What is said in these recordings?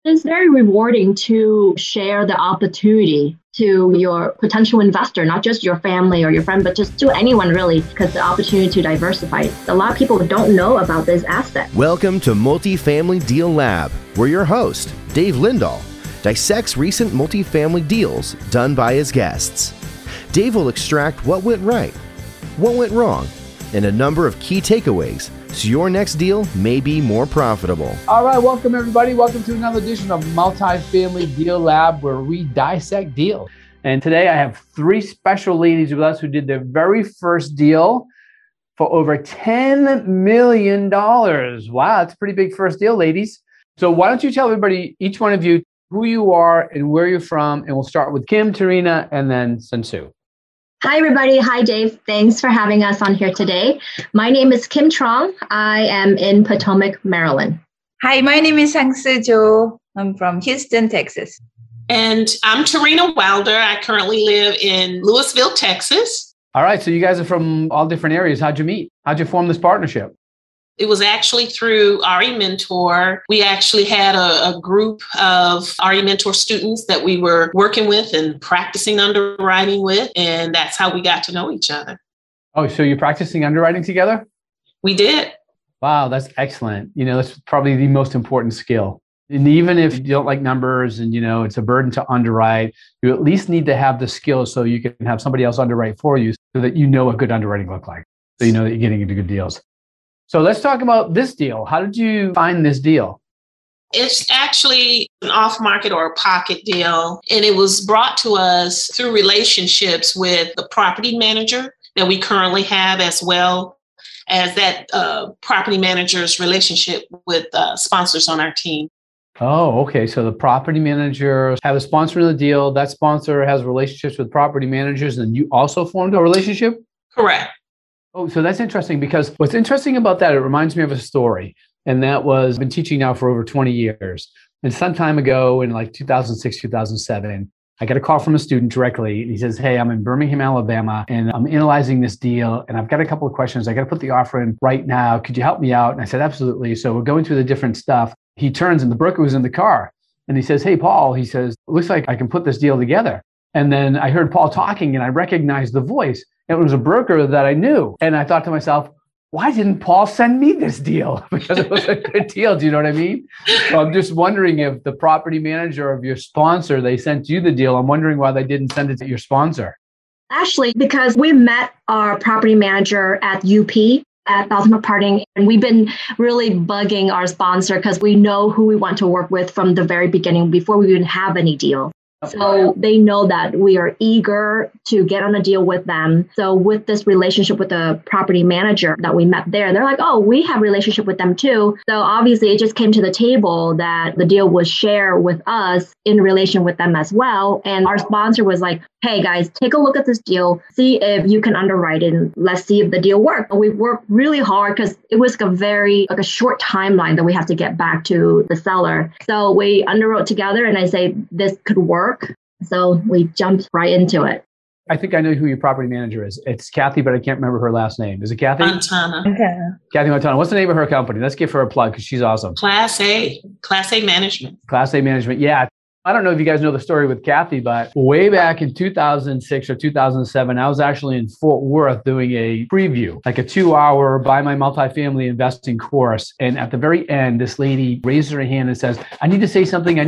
It's very rewarding to share the opportunity to your potential investor, not just your family or your friend, but just to anyone really, because the opportunity to diversify. A lot of people don't know about this asset. Welcome to Multifamily Deal Lab, where your host, Dave Lindahl, dissects recent multifamily deals done by his guests. Dave will extract what went right, what went wrong, and a number of key takeaways so your next deal may be more profitable. All right, welcome everybody. Welcome to another edition of Multifamily Deal Lab, where we dissect deals. And today I have three special ladies with us who did their very first deal for over $10 million. Wow, that's a pretty big first deal, ladies. So why don't you tell everybody, each one of you, who you are and where you're from, and we'll start with Kim, Tarina, and then Sansu. Hi, everybody. Hi, Dave. Thanks for having us on here today. My name is Kim Trong. I am in Potomac, Maryland. Hi, my name is Sang-Soo Jo. I'm from Houston, Texas. And I'm Tarina Wilder. I currently live in Lewisville, Texas. All right. So you guys are from all different areas. How'd you meet? How'd you form this partnership? It was actually through RE Mentor. We actually had a group of RE Mentor students that we were working with and practicing underwriting with, and that's how we got to know each other. Oh, so you're practicing underwriting together? We did. Wow, that's excellent. That's probably the most important skill. And even if you don't like numbers and, it's a burden to underwrite, you at least need to have the skills so you can have somebody else underwrite for you so that you know what good underwriting looks like. So you know that you're getting into good deals. So let's talk about this deal. How did you find this deal? It's actually an off-market or a pocket deal, and it was brought to us through relationships with the property manager that we currently have, as well as that property manager's relationship with sponsors on our team. Oh, okay. So the property manager have a sponsor in the deal. That sponsor has relationships with property managers, and you also formed a relationship? Correct. Oh, so that's interesting, because what's interesting about that, it reminds me of a story. And that was, I've been teaching now for over 20 years. And some time ago in like 2006, 2007, I got a call from a student directly. And he says, hey, I'm in Birmingham, Alabama, and I'm analyzing this deal. And I've got a couple of questions. I got to put the offer in right now. Could you help me out? And I said, absolutely. So we're going through the different stuff. He turns and the broker was in the car. And he says, hey, Paul, he says, looks like I can put this deal together. And then I heard Paul talking and I recognized the voice. It was a broker that I knew. And I thought to myself, why didn't Paul send me this deal? Because it was a good deal. Do you know what I mean? So I'm just wondering if the property manager of your sponsor, they sent you the deal. I'm wondering why they didn't send it to your sponsor. Actually, because we met our property manager at UP at Baltimore Parting, and we've been really bugging our sponsor because we know who we want to work with from the very beginning before we even have any deal. So they know that we are eager to get on a deal with them. So with this relationship with the property manager that we met there, they're like, oh, we have a relationship with them too. So obviously it just came to the table that the deal was shared with us in relation with them as well. And our sponsor was like, hey guys, take a look at this deal, see if you can underwrite it, and let's see if the deal worked. We worked really hard because it was a short timeline that we have to get back to the seller. So we underwrote together and I say, this could work. So we jumped right into it. I think I know who your property manager is. It's Kathy, but I can't remember her last name. Is it Kathy? Montana. Okay. Kathy Montana. What's the name of her company? Let's give her a plug because she's awesome. Class A Management. Class A Management. Yeah. I don't know if you guys know the story with Kathy, but way back in 2006 or 2007, I was actually in Fort Worth doing a preview, like a 2-hour Buy My Multifamily Investing course. And at the very end, this lady raised her hand and says, I need to say something.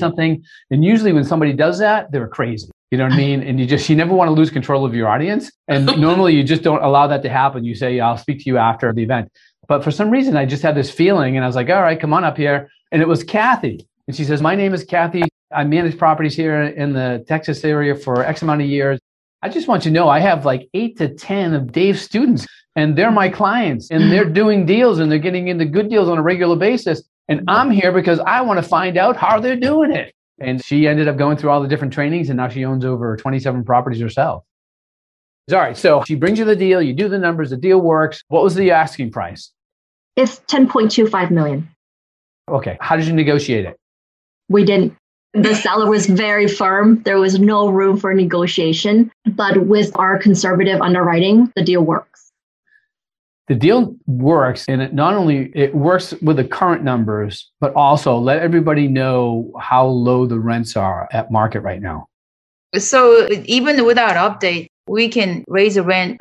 And usually when somebody does that, they're crazy. You know what I mean? And you never want to lose control of your audience. And normally you just don't allow that to happen. You say, I'll speak to you after the event. But for some reason, I just had this feeling and I was like, all right, come on up here. And it was Kathy. And she says, my name is Kathy. I manage properties here in the Texas area for X amount of years. I just want you to know I have like 8 to 10 of Dave's students, and they're my clients, and they're doing deals, and they're getting into good deals on a regular basis. And I'm here because I want to find out how they're doing it. And she ended up going through all the different trainings, and now she owns over 27 properties herself. All right, so she brings you the deal, you do the numbers, the deal works. What was the asking price? It's $10.25 million. Okay, how did you negotiate it? We didn't. The seller was very firm. There was no room for negotiation. But with our conservative underwriting, the deal works. The deal works, and it works with the current numbers, but also let everybody know how low the rents are at market right now. So even without update, we can raise the rent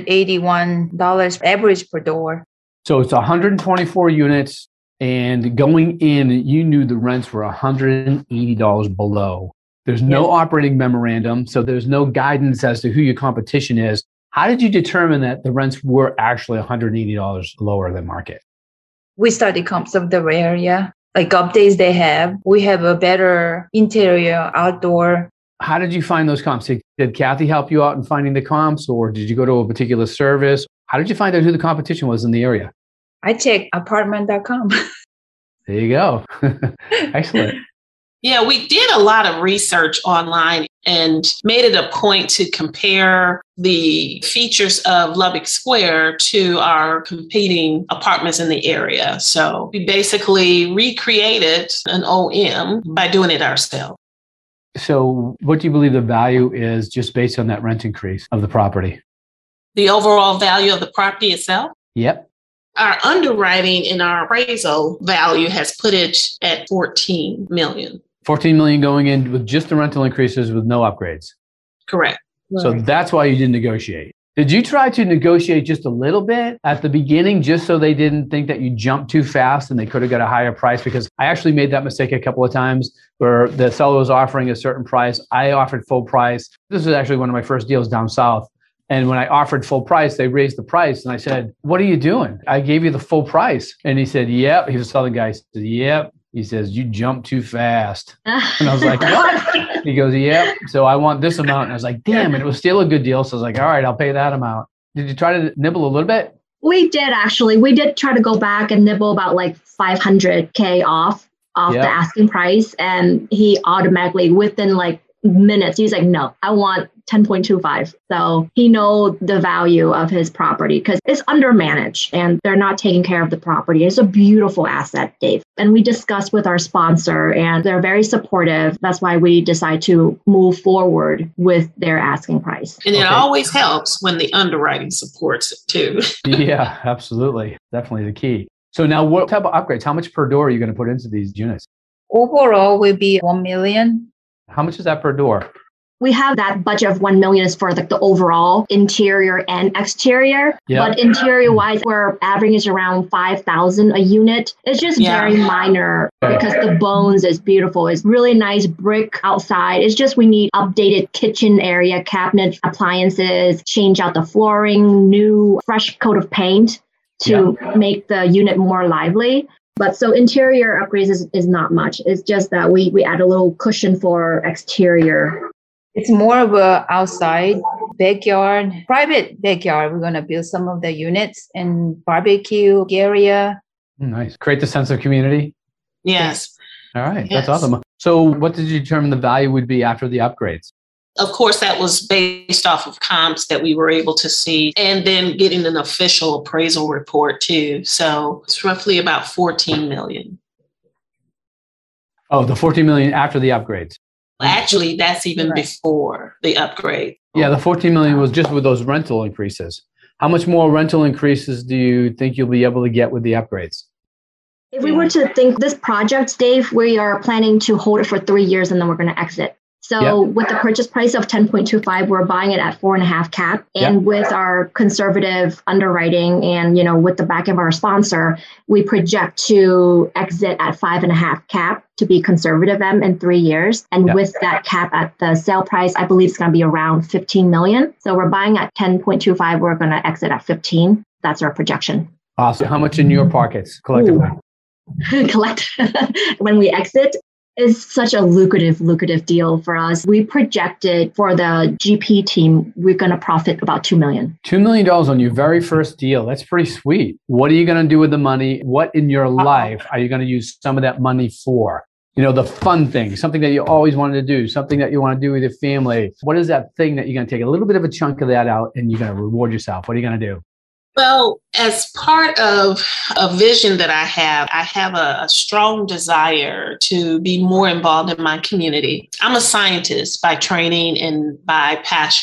$181 average per door. So it's 124 units, and going in, you knew the rents were $180 below. There's no operating memorandum, so there's no guidance as to who your competition is. How did you determine that the rents were actually $180 lower than market? We study comps of the area, like updates they have. We have a better interior, outdoor. How did you find those comps? Did Kathy help you out in finding the comps, or did you go to a particular service? How did you find out who the competition was in the area? I checked apartment.com. There you go. Excellent. Yeah, we did a lot of research online and made it a point to compare the features of Lubbock Square to our competing apartments in the area. So we basically recreated an OM by doing it ourselves. So what do you believe the value is just based on that rent increase of the property? The overall value of the property itself? Yep. Our underwriting and our appraisal value has put it at $14 million. $14 million going in with just the rental increases with no upgrades. Correct. So that's why you didn't negotiate. Did you try to negotiate just a little bit at the beginning just so they didn't think that you jumped too fast and they could have got a higher price? Because I actually made that mistake a couple of times where the seller was offering a certain price. I offered full price. This was actually one of my first deals down south. And when I offered full price, they raised the price. And I said, "What are you doing? I gave you the full price." And he said, "Yep." He was a southern guy. He said, "Yep." He says, "You jumped too fast." And I was like, "What?" He goes, "Yep. So I want this amount." And I was like, "Damn it." It was still a good deal. So I was like, "All right, I'll pay that amount." Did you try to nibble a little bit? We did actually. We did try to go back and nibble about like $500K off the asking price. And he automatically, within like minutes, he's like, "No, I want 10.25. So he knows the value of his property because it's undermanaged and they're not taking care of the property. It's a beautiful asset, Dave. And we discussed with our sponsor and they're very supportive. That's why we decide to move forward with their asking price. And it always helps when the underwriting supports it too. Yeah, absolutely. Definitely the key. So now what type of upgrades? How much per door are you going to put into these units? Overall will be $1 million. How much is that per door? We have that budget of $1 million is for the overall interior and exterior. Yeah. But interior wise, we're averaging around $5,000 a unit. It's just very minor because the bones is beautiful. It's really nice brick outside. It's just we need updated kitchen area, cabinets, appliances, change out the flooring, new fresh coat of paint to make the unit more lively. But so interior upgrades is not much. It's just that we add a little cushion for exterior. It's more of a outside backyard, private backyard. We're going to build some of the units and barbecue area. Nice. Create the sense of community. Yes. All right. Yes. That's awesome. So what did you determine the value would be after the upgrades? Of course, that was based off of comps that we were able to see and then getting an official appraisal report too. So it's roughly about $14 million. Oh, the $14 million after the upgrades. Actually, that's even before the upgrade. Yeah, the $14 million was just with those rental increases. How much more rental increases do you think you'll be able to get with the upgrades? If we were to think this project, Dave, we are planning to hold it for 3 years and then we're going to exit. So with the purchase price of 10.25, we're buying it at 4.5 cap. And with our conservative underwriting and, you know, with the back of our sponsor, we project to exit at 5.5 cap to be conservative in 3 years. And with that cap at the sale price, I believe it's going to be around 15 million. So we're buying at 10.25. We're going to exit at 15. That's our projection. Awesome. How much in your pockets collectively? When we exit, is such a lucrative deal for us. We projected for the GP team, we're going to profit about $2 million. $2 million on your very first deal. That's pretty sweet. What are you going to do with the money? What in your life are you going to use some of that money for? You know, the fun thing, something that you always wanted to do, something that you want to do with your family. What is that thing that you're going to take a little bit of a chunk of that out and you're going to reward yourself? What are you going to do? Well, as part of a vision that I have a strong desire to be more involved in my community. I'm a scientist by training and by passion.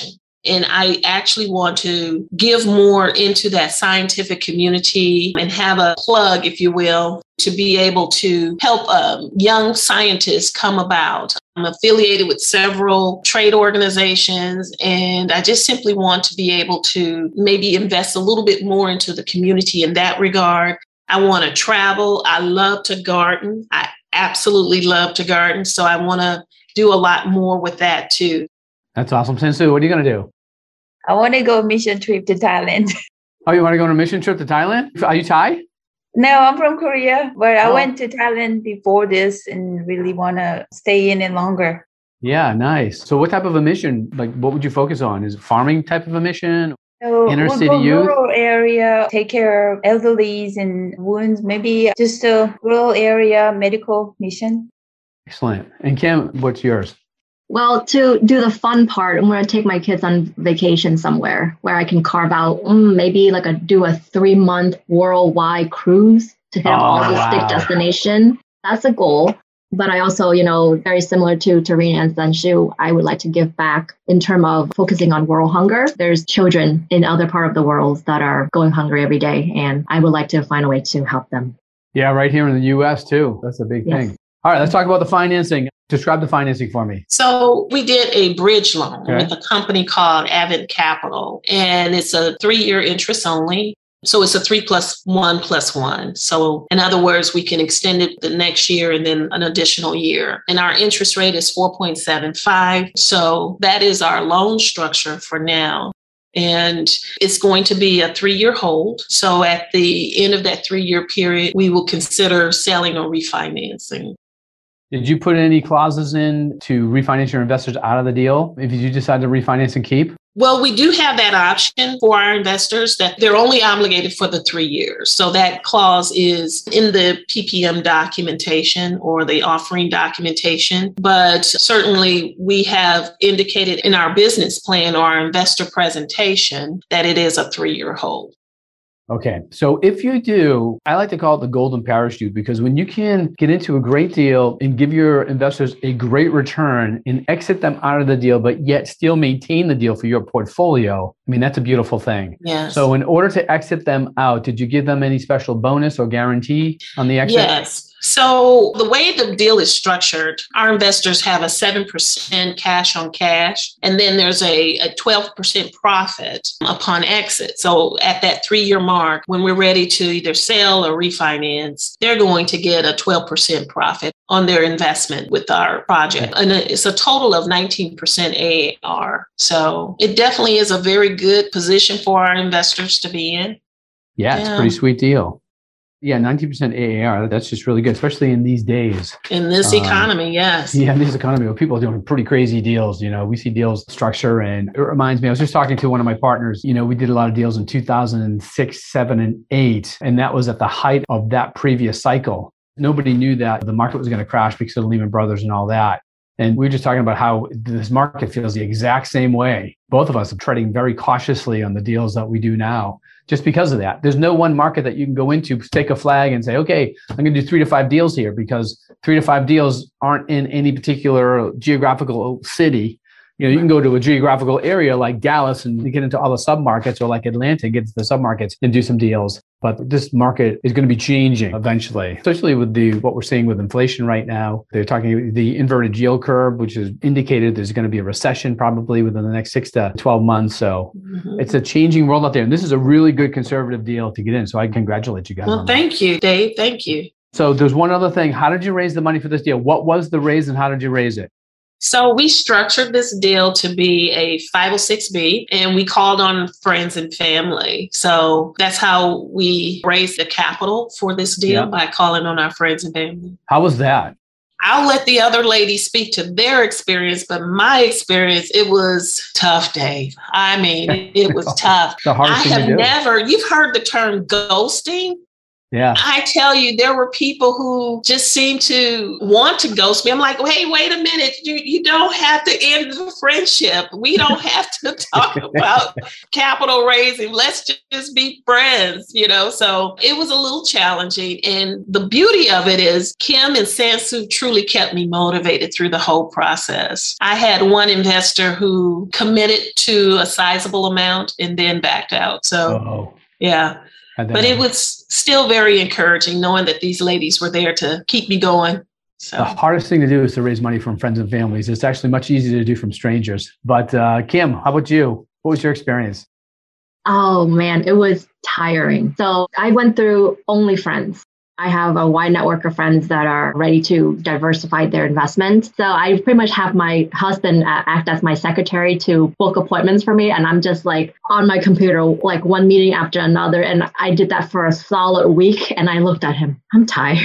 And I actually want to give more into that scientific community and have a plug, if you will, to be able to help young scientists come about. I'm affiliated with several trade organizations, and I just simply want to be able to maybe invest a little bit more into the community in that regard. I want to travel. I love to garden. I absolutely love to garden. So I want to do a lot more with that too. That's awesome. Sinsu, what are you going to do? I want to go mission trip to Thailand. Oh, you want to go on a mission trip to Thailand? Are you Thai? No, I'm from Korea, but I went to Thailand before this and really want to stay in it longer. Yeah, nice. So what type of a mission, like what would you focus on? Is it farming type of a mission? So Inner we'll city go youth? rural area, take care of elderlies and wounds, maybe just a rural area medical mission. Excellent. And Kim, what's yours? Well, to do the fun part, I'm going to take my kids on vacation somewhere where I can carve out maybe like do a 3-month worldwide cruise to hit all the stick destination. That's a goal. But I also, very similar to Tarina and Sanshu, I would like to give back in terms of focusing on world hunger. There's children in other part of the world that are going hungry every day, and I would like to find a way to help them. Yeah, right here in the U.S. too. That's a big thing. All right, let's talk about the financing. Describe the financing for me. So we did a bridge loan with a company called Avent Capital, and it's a 3-year interest only. So it's a 3+1+1. So in other words, we can extend it the next year and then an additional year. And our interest rate is 4.75. So that is our loan structure for now. And it's going to be a 3-year hold. So at the end of that 3-year period, we will consider selling or refinancing. Did you put any clauses in to refinance your investors out of the deal if you decide to refinance and keep? Well, we do have that option for our investors that they're only obligated for the 3 years. So that clause is in the PPM documentation or the offering documentation. But certainly we have indicated in our business plan or our investor presentation that it is a 3-year hold. Okay. So if you do, I like to call it the golden parachute, because when you can get into a great deal and give your investors a great return and exit them out of the deal, but yet still maintain the deal for your portfolio, I mean, that's a beautiful thing. Yes. So in order to exit them out, did you give them any special bonus or guarantee on the exit? Yes. So the way the deal is structured, our investors have a 7% cash on cash, and then there's a 12% profit upon exit. So at that 3-year mark, when we're ready to either sell or refinance, they're going to get a 12% profit on their investment with our project. And it's a total of 19% AAR. So it definitely is a very good position for our investors to be in. Yeah, it's a pretty sweet deal. Yeah, 19% AAR, that's just really good, especially in these days. In this economy, yes. Yeah, in this economy where people are doing pretty crazy deals. We see deals structure, and it reminds me, I was just talking to one of my partners. We did a lot of deals in 2006, 7, and 8, and that was at the height of that previous cycle. Nobody knew that the market was going to crash because of Lehman Brothers and all that. And we were just talking about how this market feels the exact same way. Both of us are treading very cautiously on the deals that we do now, just because of that. There's no one market that you can go into, take a flag and say, okay, I'm going to do 3 to 5 deals here, because 3 to 5 deals aren't in any particular geographical city. You can go to a geographical area like Dallas and get into all the submarkets, or like Atlanta, get to the submarkets and do some deals. But this market is going to be changing eventually, especially with what we're seeing with inflation right now. They're talking the inverted yield curve, which is indicated there's going to be a recession probably within the next 6 to 12 months. So it's a changing world out there. And this is a really good conservative deal to get in. So I congratulate you guys. Well, thank you, Dave. Thank you. So there's one other thing. How did you raise the money for this deal? What was the raise and how did you raise it? So we structured this deal to be a 506B, and we called on friends and family. So that's how we raised the capital for this deal, by calling on our friends and family. How was that? I'll let the other ladies speak to their experience, but my experience, it was tough, Dave. I mean, it was tough. The hardest thing to do. You've heard the term ghosting? Yeah. I tell you, there were people who just seemed to want to ghost me. I'm like, hey, wait a minute. You don't have to end the friendship. We don't have to talk about capital raising. Let's just be friends, So it was a little challenging. And the beauty of it is Kim and Sansu truly kept me motivated through the whole process. I had one investor who committed to a sizable amount and then backed out. So, yeah. But it was still very encouraging knowing that these ladies were there to keep me going. So the hardest thing to do is to raise money from friends and families. It's actually much easier to do from strangers. But Kim, how about you? What was your experience? Oh, man, it was tiring. So I went through only friends. I have a wide network of friends that are ready to diversify their investments. So I pretty much have my husband act as my secretary to book appointments for me. And I'm just like on my computer, like one meeting after another. And I did that for a solid week. And I looked at him. I'm tired.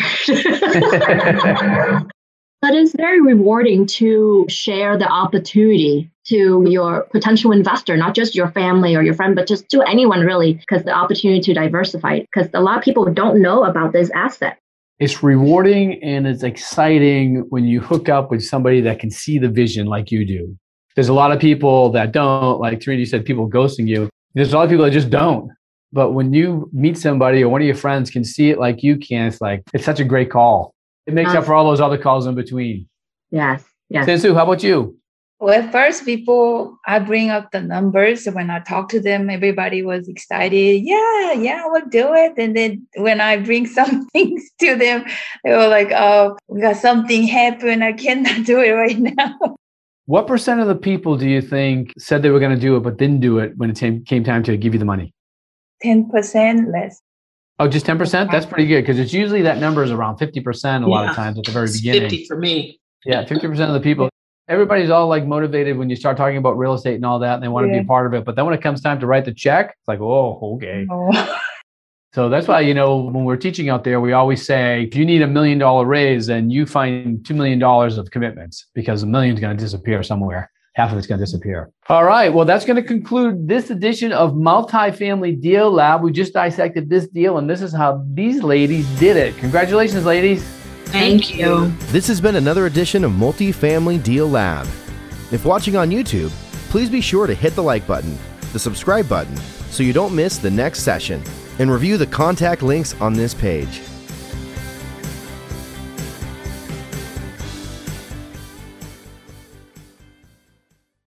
But it's very rewarding to share the opportunity to your potential investor, not just your family or your friend, but just to anyone really, because the opportunity to diversify, because a lot of people don't know about this asset. It's rewarding and it's exciting when you hook up with somebody that can see the vision like you do. There's a lot of people that don't, like 3D said, people ghosting you. There's a lot of people that just don't. But when you meet somebody or one of your friends can see it like you can, it's such a great call. It makes up for all those other calls in between. Yes. Sansu, how about you? Well, first, before I bring up the numbers, when I talk to them, everybody was excited. Yeah, we'll do it. And then when I bring some things to them, they were like, oh, we got something happen. I cannot do it right now. What percent of the people do you think said they were going to do it, but didn't do it when it came time to give you the money? 10% less. Oh, just 10%? That's pretty good because it's usually that number is around 50% a lot of times at the very beginning. 50 for me. Yeah, 50% of the people. Everybody's all like motivated when you start talking about real estate and all that, and they want to be a part of it. But then when it comes time to write the check, it's like, oh, okay. Oh. So that's why, when we're teaching out there, we always say, if you need $1 million raise, then you find $2 million of commitments because $1 million is going to disappear somewhere. Half of it's going to disappear. All right. Well, that's going to conclude this edition of Multifamily Deal Lab. We just dissected this deal, and this is how these ladies did it. Congratulations, ladies. Thank you. This has been another edition of Multifamily Deal Lab. If watching on YouTube, please be sure to hit the like button, the subscribe button, so you don't miss the next session, and review the contact links on this page.